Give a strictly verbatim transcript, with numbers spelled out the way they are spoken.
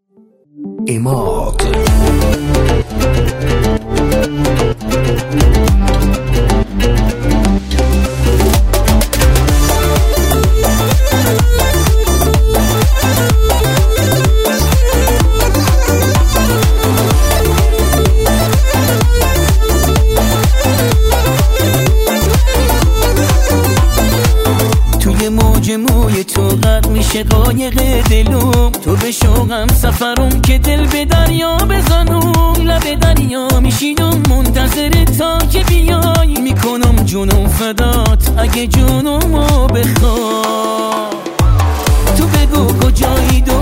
اماد موج موی تو غرق میشه قایق دلوم، تو به شوقم سفرم که دل به دریا بزنم، لب دریا میشینم منتظر تا که بیای، میکنم جونم فدات اگه جونمو بخوای. تو بگو کجایی دو